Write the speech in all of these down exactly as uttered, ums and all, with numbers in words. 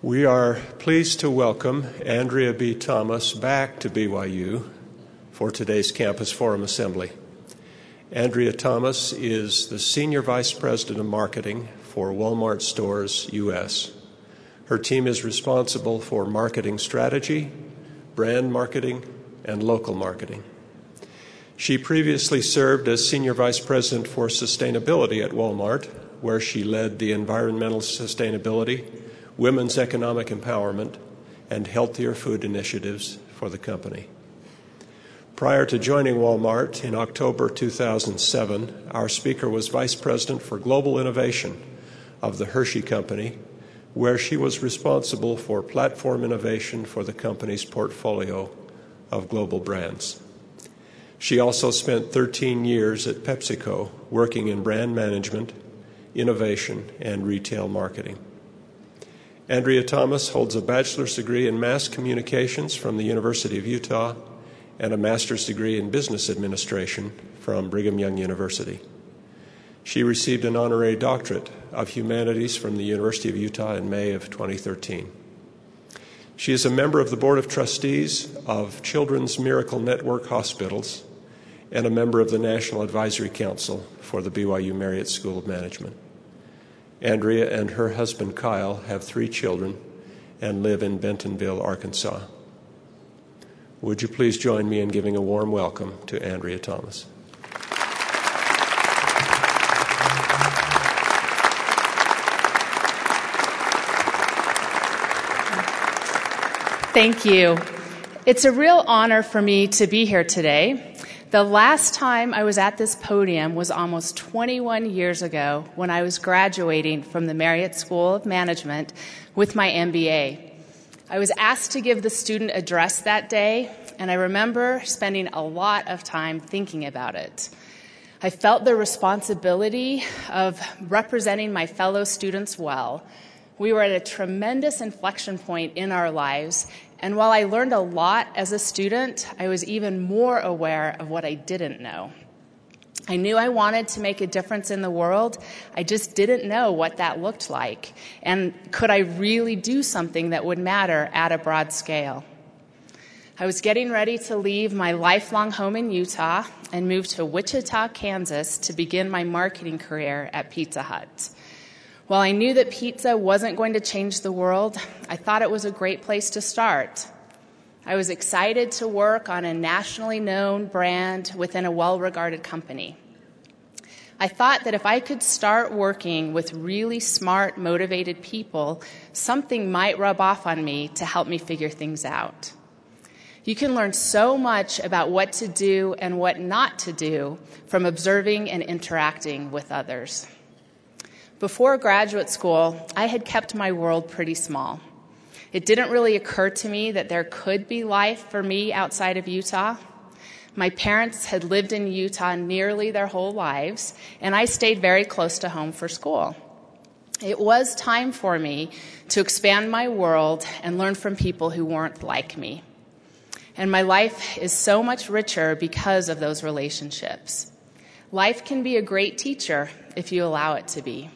We are pleased to welcome Andrea B. Thomas back to B Y U for today's Campus Forum Assembly. Andrea Thomas is the Senior Vice President of Marketing for Walmart Stores U S. Her team is responsible for marketing strategy, brand marketing, and local marketing. She previously served as Senior Vice President for Sustainability at Walmart, where she led the environmental sustainability, women's economic empowerment, and healthier food initiatives for the company. Prior to joining Walmart in October two thousand seven, our speaker was Vice President for Global Innovation of the Hershey Company, where she was responsible for platform innovation for the company's portfolio of global brands. She also spent thirteen years at PepsiCo, working in brand management, innovation, and retail marketing. Andrea Thomas holds a bachelor's degree in mass communications from the University of Utah and a master's degree in business administration from Brigham Young University. She received an honorary doctorate of humanities from the University of Utah in May of twenty thirteen. She is a member of the Board of Trustees of Children's Miracle Network Hospitals and a member of the National Advisory Council for the B Y U Marriott School of Management. Andrea and her husband Kyle have three children and live in Bentonville, Arkansas. Would you please join me in giving a warm welcome to Andrea Thomas? Thank you. It's a real honor for me to be here today. The last time I was at this podium was almost twenty-one years ago when I was graduating from the Marriott School of Management with my M B A. I was asked to give the student address that day, and I remember spending a lot of time thinking about it. I felt the responsibility of representing my fellow students well. We were at a tremendous inflection point in our lives, and while I learned a lot as a student, I was even more aware of what I didn't know. I knew I wanted to make a difference in the world. I just didn't know what that looked like. And could I really do something that would matter at a broad scale? I was getting ready to leave my lifelong home in Utah and move to Wichita, Kansas to begin my marketing career at Pizza Hut. While I knew that pizza wasn't going to change the world, I thought it was a great place to start. I was excited to work on a nationally known brand within a well-regarded company. I thought that if I could start working with really smart, motivated people, something might rub off on me to help me figure things out. You can learn so much about what to do and what not to do from observing and interacting with others. Before graduate school, I had kept my world pretty small. It didn't really occur to me that there could be life for me outside of Utah. My parents had lived in Utah nearly their whole lives, and I stayed very close to home for school. It was time for me to expand my world and learn from people who weren't like me. And my life is so much richer because of those relationships. Life can be a great teacher if you allow it to be.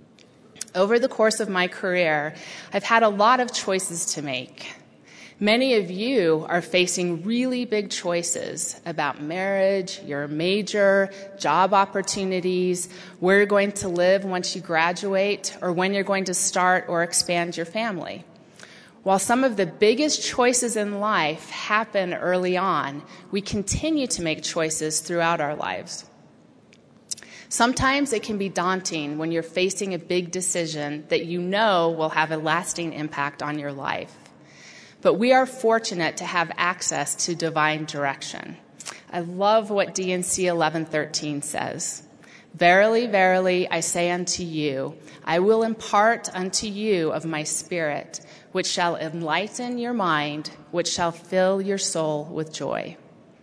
Over the course of my career, I've had a lot of choices to make. Many of you are facing really big choices about marriage, your major, job opportunities, where you're going to live once you graduate, or when you're going to start or expand your family. While some of the biggest choices in life happen early on, we continue to make choices throughout our lives. Sometimes it can be daunting when you're facing a big decision that you know will have a lasting impact on your life. But we are fortunate to have access to divine direction. I love what D and C eleven thirteen says. Verily, verily, I say unto you, I will impart unto you of my spirit, which shall enlighten your mind, which shall fill your soul with joy.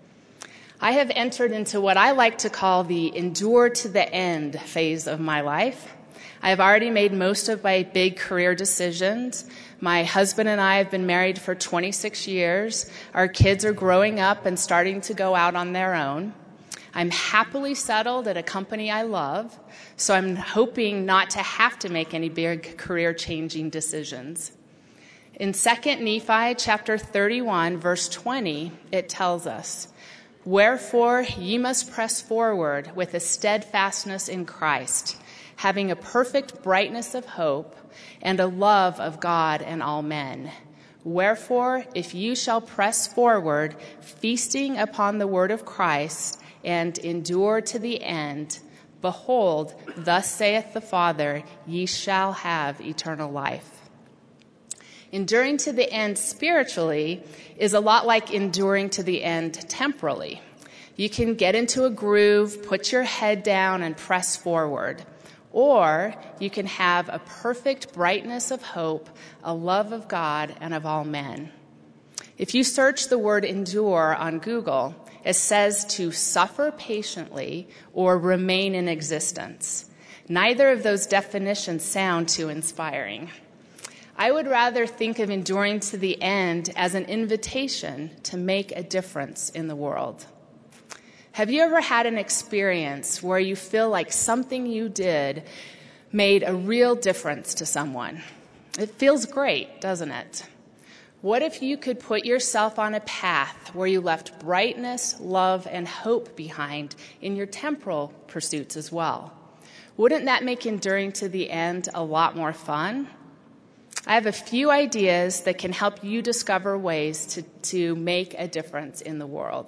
I have entered into what I like to call the endure to the end phase of my life. I have already made most of my big career decisions. My husband and I have been married for twenty-six years. Our kids are growing up and starting to go out on their own. I'm happily settled at a company I love, so I'm hoping not to have to make any big career-changing decisions. In Second Nephi chapter thirty-one, verse twenty, it tells us, "Wherefore ye must press forward with a steadfastness in Christ, having a perfect brightness of hope and a love of God and all men. Wherefore, if you shall press forward, feasting upon the word of Christ, and endure to the end, behold, thus saith the Father, ye shall have eternal life." Enduring to the end spiritually is a lot like enduring to the end temporally. You can get into a groove, put your head down, and press forward. Or you can have a perfect brightness of hope, a love of God and of all men. If you search the word endure on Google, it says to suffer patiently or remain in existence. Neither of those definitions sound too inspiring. I would rather think of enduring to the end as an invitation to make a difference in the world. Have you ever had an experience where you feel like something you did made a real difference to someone? It feels great, doesn't it? What if you could put yourself on a path where you left brightness, love, and hope behind in your temporal pursuits as well? Wouldn't that make enduring to the end a lot more fun? I have a few ideas that can help you discover ways to, to make a difference in the world.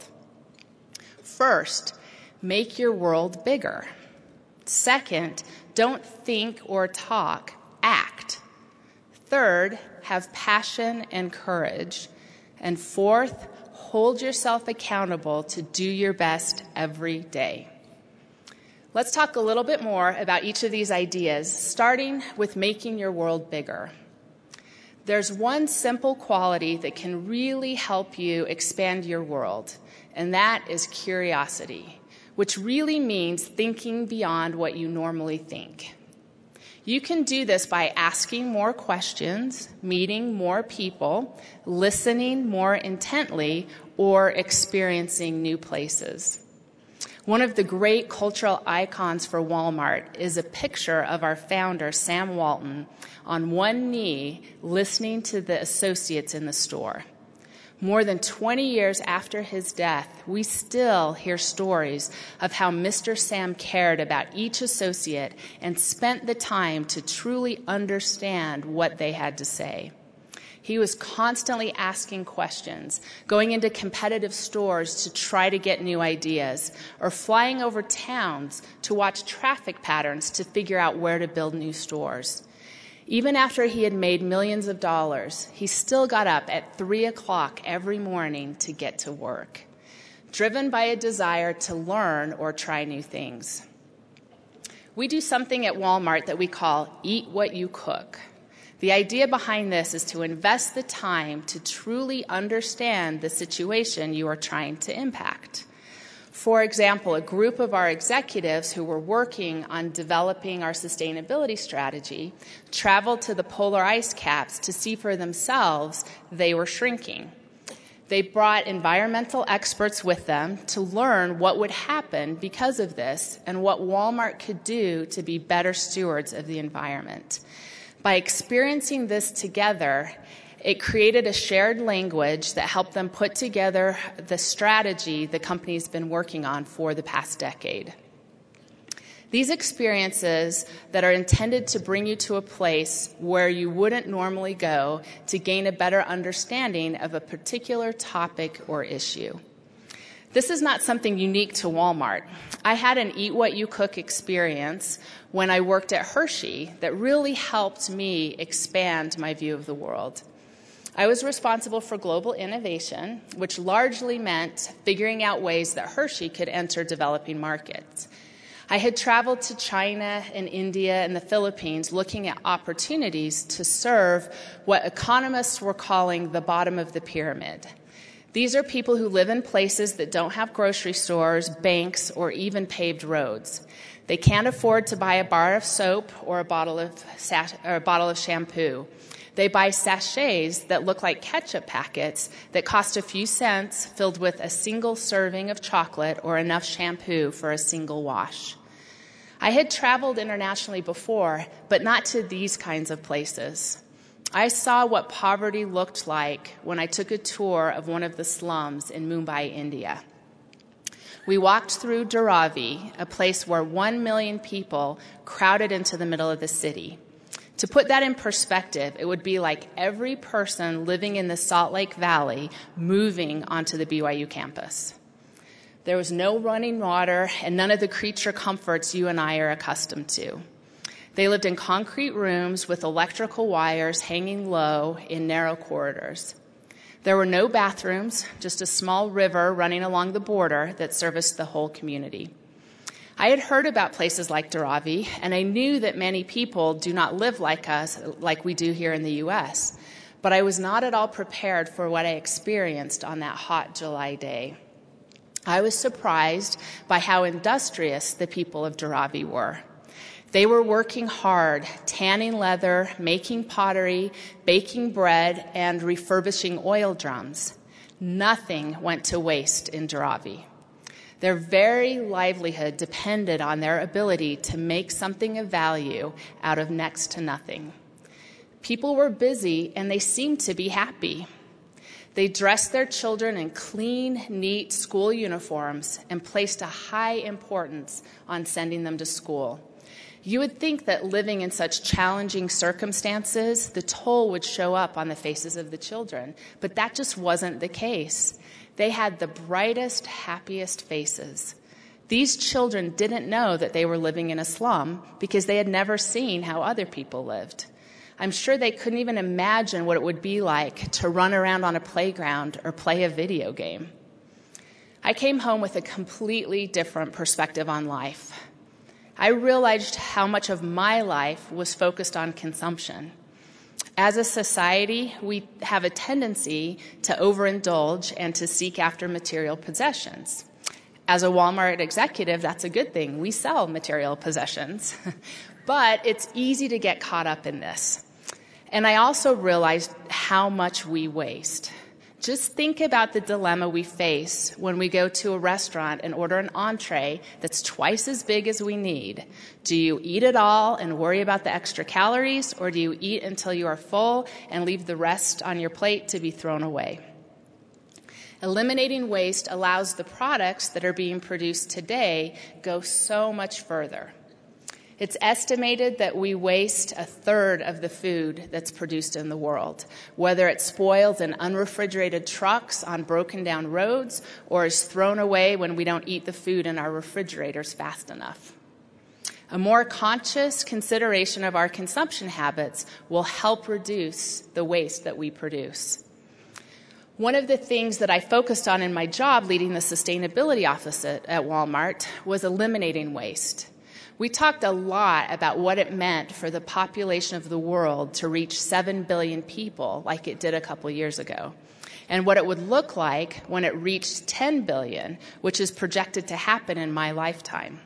First, make your world bigger. Second, don't think or talk, act. Third, have passion and courage. And fourth, hold yourself accountable to do your best every day. Let's talk a little bit more about each of these ideas, starting with making your world bigger. There's one simple quality that can really help you expand your world, and that is curiosity, which really means thinking beyond what you normally think. You can do this by asking more questions, meeting more people, listening more intently, or experiencing new places. One of the great cultural icons for Walmart is a picture of our founder, Sam Walton, on one knee listening to the associates in the store. More than twenty years after his death, we still hear stories of how Mister Sam cared about each associate and spent the time to truly understand what they had to say. He was constantly asking questions, going into competitive stores to try to get new ideas, or flying over towns to watch traffic patterns to figure out where to build new stores. Even after he had made millions of dollars, he still got up at three o'clock every morning to get to work, driven by a desire to learn or try new things. We do something at Walmart that we call Eat What You Cook. The idea behind this is to invest the time to truly understand the situation you are trying to impact. For example, a group of our executives who were working on developing our sustainability strategy traveled to the polar ice caps to see for themselves they were shrinking. They brought environmental experts with them to learn what would happen because of this and what Walmart could do to be better stewards of the environment. By experiencing this together, it created a shared language that helped them put together the strategy the company's been working on for the past decade. These experiences that are intended to bring you to a place where you wouldn't normally go to gain a better understanding of a particular topic or issue. This is not something unique to Walmart. I had an Eat What You Cook experience when I worked at Hershey that really helped me expand my view of the world. I was responsible for global innovation, which largely meant figuring out ways that Hershey could enter developing markets. I had traveled to China and India and the Philippines looking at opportunities to serve what economists were calling the bottom of the pyramid. These are people who live in places that don't have grocery stores, banks, or even paved roads. They can't afford to buy a bar of soap or a bottle of, sach- or a bottle of shampoo. They buy sachets that look like ketchup packets that cost a few cents, filled with a single serving of chocolate or enough shampoo for a single wash. I had traveled internationally before, but not to these kinds of places. I saw what poverty looked like when I took a tour of one of the slums in Mumbai, India. We walked through Dharavi, a place where one million people crowded into the middle of the city. To put that in perspective, it would be like every person living in the Salt Lake Valley moving onto the B Y U campus. There was no running water and none of the creature comforts you and I are accustomed to. They lived in concrete rooms with electrical wires hanging low in narrow corridors. There were no bathrooms, just a small river running along the border that serviced the whole community. I had heard about places like Dharavi, and I knew that many people do not live like us, like we do here in the U S, but I was not at all prepared for what I experienced on that hot July day. I was surprised by how industrious the people of Dharavi were. They were working hard, tanning leather, making pottery, baking bread, and refurbishing oil drums. Nothing went to waste in Dharavi. Their very livelihood depended on their ability to make something of value out of next to nothing. People were busy, and they seemed to be happy. They dressed their children in clean, neat school uniforms and placed a high importance on sending them to school. You would think that living in such challenging circumstances, the toll would show up on the faces of the children, but that just wasn't the case. They had the brightest, happiest faces. These children didn't know that they were living in a slum because they had never seen how other people lived. I'm sure they couldn't even imagine what it would be like to run around on a playground or play a video game. I came home with a completely different perspective on life. I realized how much of my life was focused on consumption. As a society, we have a tendency to overindulge and to seek after material possessions. As a Walmart executive, that's a good thing. We sell material possessions. But it's easy to get caught up in this. And I also realized how much we waste. Just think about the dilemma we face when we go to a restaurant and order an entree that's twice as big as we need. Do you eat it all and worry about the extra calories, or do you eat until you are full and leave the rest on your plate to be thrown away? Eliminating waste allows the products that are being produced today go so much further. It's estimated that we waste a third of the food that's produced in the world, whether it spoils in unrefrigerated trucks on broken down roads or is thrown away when we don't eat the food in our refrigerators fast enough. A more conscious consideration of our consumption habits will help reduce the waste that we produce. One of the things that I focused on in my job leading the sustainability office at, at Walmart was eliminating waste. We talked a lot about what it meant for the population of the world to reach seven billion people like it did a couple years ago, and what it would look like when it reached ten billion, which is projected to happen in my lifetime.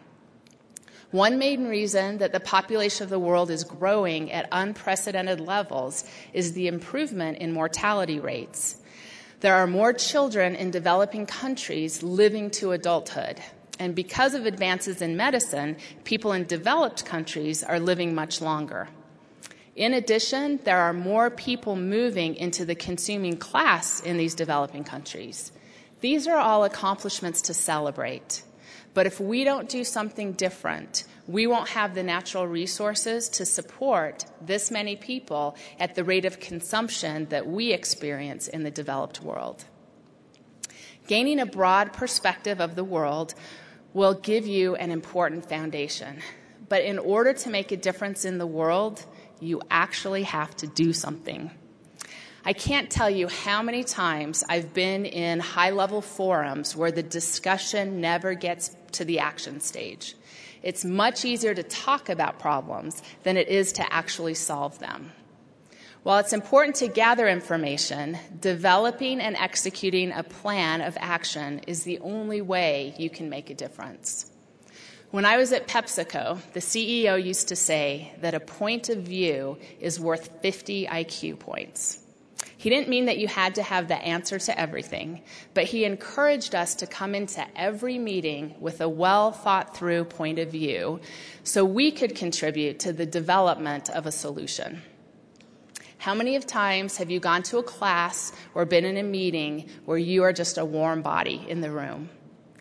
One main reason that the population of the world is growing at unprecedented levels is the improvement in mortality rates. There are more children in developing countries living to adulthood. And because of advances in medicine, people in developed countries are living much longer. In addition, there are more people moving into the consuming class in these developing countries. These are all accomplishments to celebrate. But if we don't do something different, we won't have the natural resources to support this many people at the rate of consumption that we experience in the developed world. Gaining a broad perspective of the world will give you an important foundation. But in order to make a difference in the world, you actually have to do something. I can't tell you how many times I've been in high-level forums where the discussion never gets to the action stage. It's much easier to talk about problems than it is to actually solve them. While it's important to gather information, developing and executing a plan of action is the only way you can make a difference. When I was at PepsiCo, the C E O used to say that a point of view is worth fifty I Q points. He didn't mean that you had to have the answer to everything, but he encouraged us to come into every meeting with a well-thought-through point of view so we could contribute to the development of a solution. How many of times have you gone to a class or been in a meeting where you are just a warm body in the room?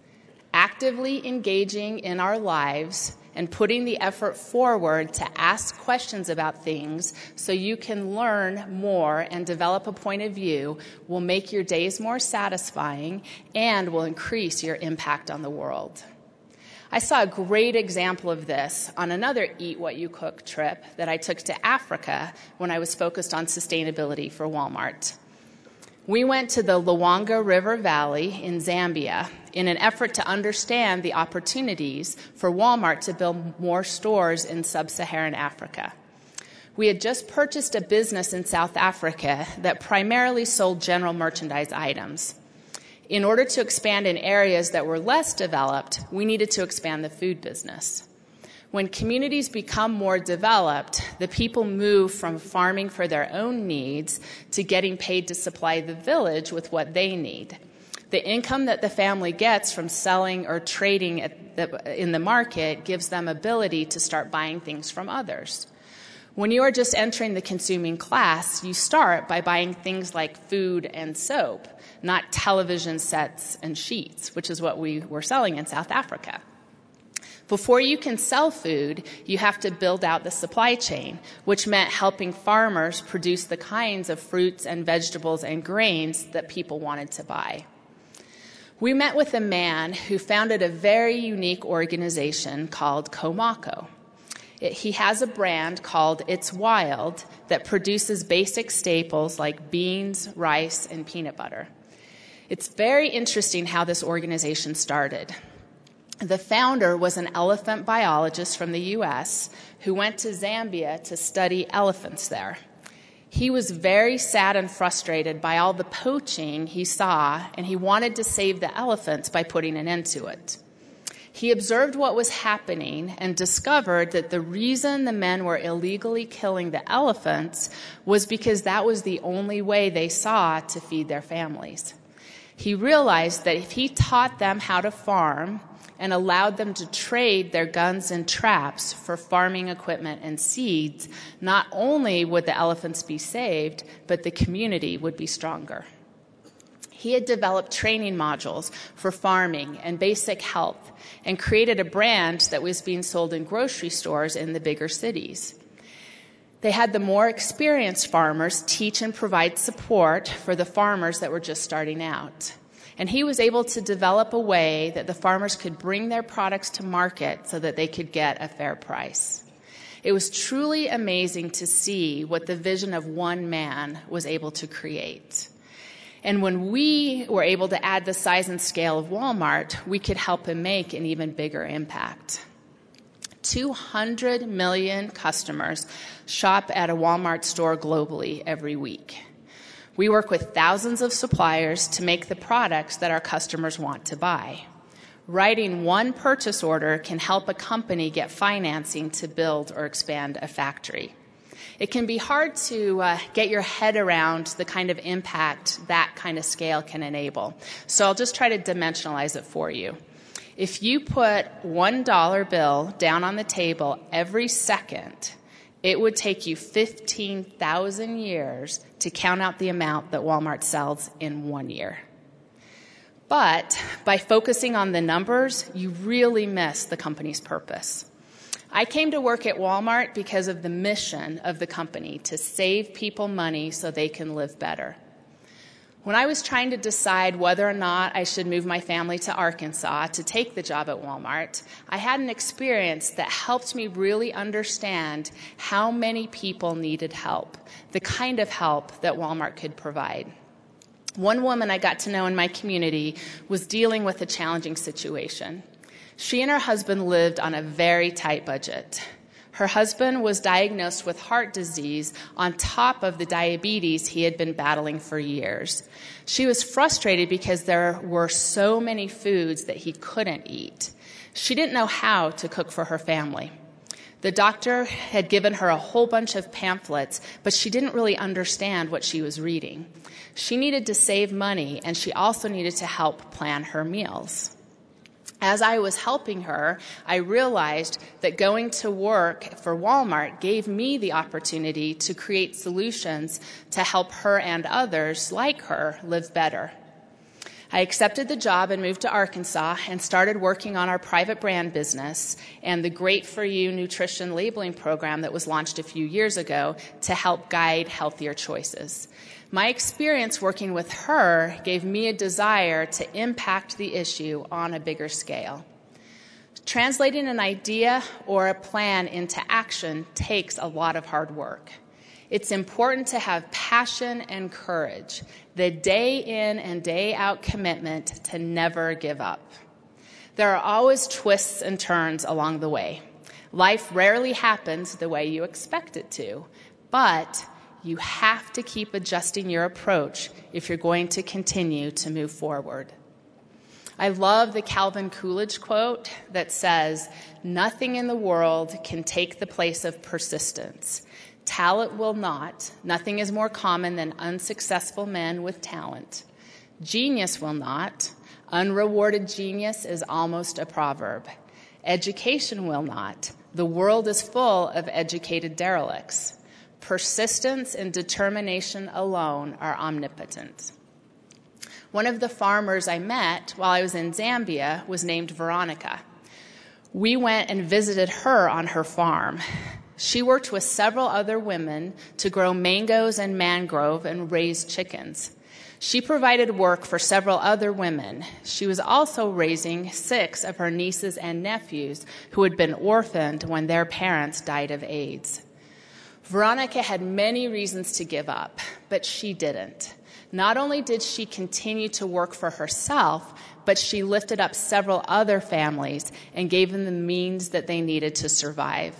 Actively engaging in our lives and putting the effort forward to ask questions about things so you can learn more and develop a point of view will make your days more satisfying and will increase your impact on the world. I saw a great example of this on another Eat What You Cook trip that I took to Africa when I was focused on sustainability for Walmart. We went to the Luangwa River Valley in Zambia in an effort to understand the opportunities for Walmart to build more stores in sub-Saharan Africa. We had just purchased a business in South Africa that primarily sold general merchandise items. In order to expand in areas that were less developed, we needed to expand the food business. When communities become more developed, the people move from farming for their own needs to getting paid to supply the village with what they need. The income that the family gets from selling or trading at the, in the market gives them ability to start buying things from others. When you are just entering the consuming class, you start by buying things like food and soap, not television sets and sheets, which is what we were selling in South Africa. Before you can sell food, you have to build out the supply chain, which meant helping farmers produce the kinds of fruits and vegetables and grains that people wanted to buy. We met with a man who founded a very unique organization called Komako. It, he has a brand called It's Wild that produces basic staples like beans, rice, and peanut butter. It's very interesting how this organization started. The founder was an elephant biologist from the U S who went to Zambia to study elephants there. He was very sad and frustrated by all the poaching he saw, and he wanted to save the elephants by putting an end to it. He observed what was happening and discovered that the reason the men were illegally killing the elephants was because that was the only way they saw to feed their families. He realized that if he taught them how to farm and allowed them to trade their guns and traps for farming equipment and seeds, not only would the elephants be saved, but the community would be stronger. He had developed training modules for farming and basic health and created a brand that was being sold in grocery stores in the bigger cities. They had the more experienced farmers teach and provide support for the farmers that were just starting out. And he was able to develop a way that the farmers could bring their products to market so that they could get a fair price. It was truly amazing to see what the vision of one man was able to create. And when we were able to add the size and scale of Walmart, we could help him make an even bigger impact. two hundred million customers shop at a Walmart store globally every week. We work with thousands of suppliers to make the products that our customers want to buy. Writing one purchase order can help a company get financing to build or expand a factory. It can be hard to uh, get your head around the kind of impact that kind of scale can enable. So I'll just try to dimensionalize it for you. If you put one dollar bill down on the table every second, it would take you fifteen thousand years to count out the amount that Walmart sells in one year. But by focusing on the numbers, you really miss the company's purpose. I came to work at Walmart because of the mission of the company to save people money so they can live better. When I was trying to decide whether or not I should move my family to Arkansas to take the job at Walmart, I had an experience that helped me really understand how many people needed help, the kind of help that Walmart could provide. One woman I got to know in my community was dealing with a challenging situation. She and her husband lived on a very tight budget. Her husband was diagnosed with heart disease on top of the diabetes he had been battling for years. She was frustrated because there were so many foods that he couldn't eat. She didn't know how to cook for her family. The doctor had given her a whole bunch of pamphlets, but she didn't really understand what she was reading. She needed to save money, and she also needed to help plan her meals. As I was helping her, I realized that going to work for Walmart gave me the opportunity to create solutions to help her and others like her live better. I accepted the job and moved to Arkansas and started working on our private brand business and the Great For You nutrition labeling program that was launched a few years ago to help guide healthier choices. My experience working with her gave me a desire to impact the issue on a bigger scale. Translating an idea or a plan into action takes a lot of hard work. It's important to have passion and courage, the day in and day out commitment to never give up. There are always twists and turns along the way. Life rarely happens the way you expect it to, but you have to keep adjusting your approach if you're going to continue to move forward. I love the Calvin Coolidge quote that says, "Nothing in the world can take the place of persistence. Talent will not. Nothing is more common than unsuccessful men with talent. Genius will not. Unrewarded genius is almost a proverb. Education will not. The world is full of educated derelicts. Persistence and determination alone are omnipotent." One of the farmers I met while I was in Zambia was named Veronica. We went and visited her on her farm. She worked with several other women to grow mangoes and mangrove and raise chickens. She provided work for several other women. She was also raising six of her nieces and nephews who had been orphaned when their parents died of AIDS. Veronica had many reasons to give up, but she didn't. Not only did she continue to work for herself, but she lifted up several other families and gave them the means that they needed to survive.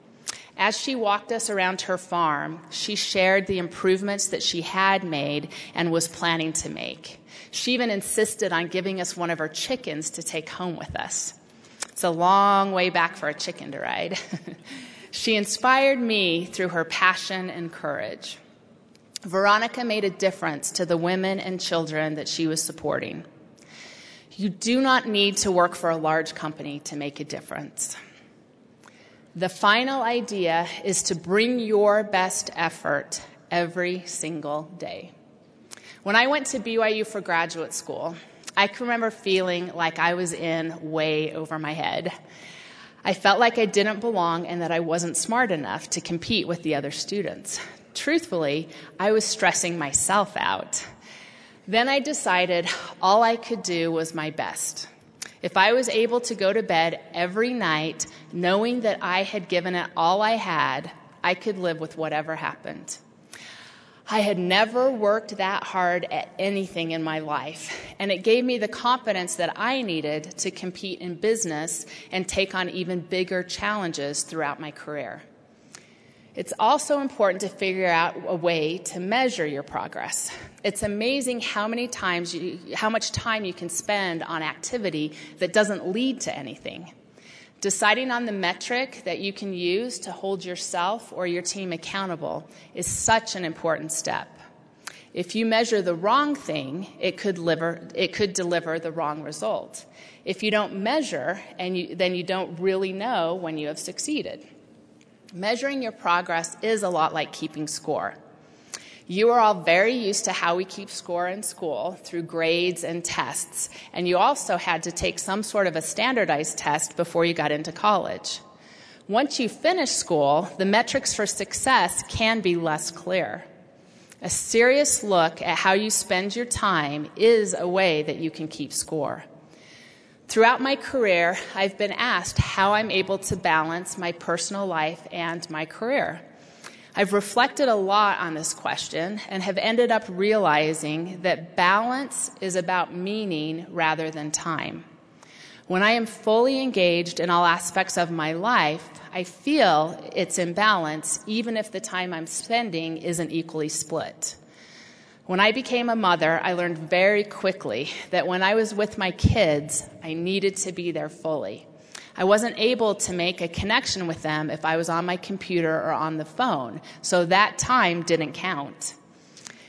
As she walked us around her farm, she shared the improvements that she had made and was planning to make. She even insisted on giving us one of her chickens to take home with us. It's a long way back for a chicken to ride. She inspired me through her passion and courage. Veronica made a difference to the women and children that she was supporting. You do not need to work for a large company to make a difference. The final idea is to bring your best effort every single day. When I went to B Y U for graduate school, I can remember feeling like I was in way over my head. I felt like I didn't belong and that I wasn't smart enough to compete with the other students. Truthfully, I was stressing myself out. Then I decided all I could do was my best. If I was able to go to bed every night knowing that I had given it all I had, I could live with whatever happened. I had never worked that hard at anything in my life, and it gave me the confidence that I needed to compete in business and take on even bigger challenges throughout my career. It's also important to figure out a way to measure your progress. It's amazing how many times you, how much time you can spend on activity that doesn't lead to anything. Deciding on the metric that you can use to hold yourself or your team accountable is such an important step. If you measure the wrong thing, it could deliver, it could deliver the wrong result. If you don't measure, and you, then you don't really know when you have succeeded. Measuring your progress is a lot like keeping score. You are all very used to how we keep score in school through grades and tests, and you also had to take some sort of a standardized test before you got into college. Once you finish school, the metrics for success can be less clear. A serious look at how you spend your time is a way that you can keep score. Throughout my career, I've been asked how I'm able to balance my personal life and my career. I've reflected a lot on this question and have ended up realizing that balance is about meaning rather than time. When I am fully engaged in all aspects of my life, I feel it's in balance even if the time I'm spending isn't equally split. When I became a mother, I learned very quickly that when I was with my kids, I needed to be there fully. I wasn't able to make a connection with them if I was on my computer or on the phone, so that time didn't count.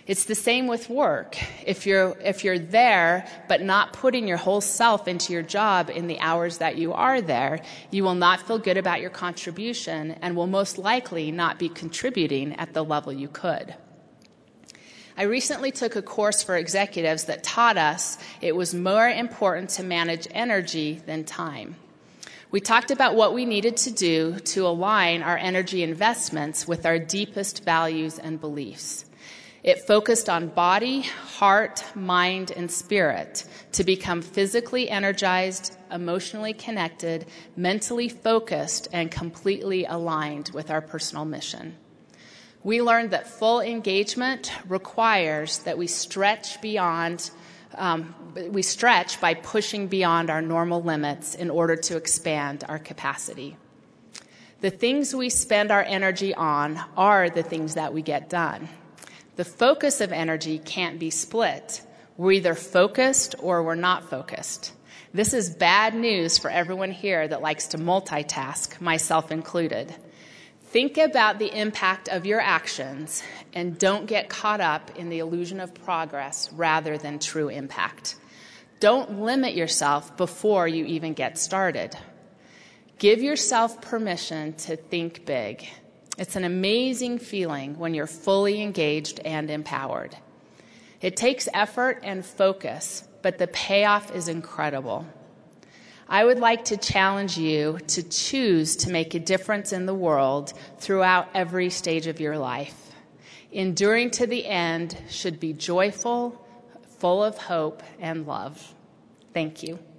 It's the same with work. If you're, if you're there, but not putting your whole self into your job in the hours that you are there, you will not feel good about your contribution and will most likely not be contributing at the level you could. I recently took a course for executives that taught us it was more important to manage energy than time. We talked about what we needed to do to align our energy investments with our deepest values and beliefs. It focused on body, heart, mind, and spirit to become physically energized, emotionally connected, mentally focused, and completely aligned with our personal mission. We learned that full engagement requires that we stretch beyond, um, we stretch by pushing beyond our normal limits in order to expand our capacity. The things we spend our energy on are the things that we get done. The focus of energy can't be split. We're either focused or we're not focused. This is bad news for everyone here that likes to multitask, myself included. Think about the impact of your actions and don't get caught up in the illusion of progress rather than true impact. Don't limit yourself before you even get started. Give yourself permission to think big. It's an amazing feeling when you're fully engaged and empowered. It takes effort and focus, but the payoff is incredible. I would like to challenge you to choose to make a difference in the world throughout every stage of your life. Enduring to the end should be joyful, full of hope and love. Thank you.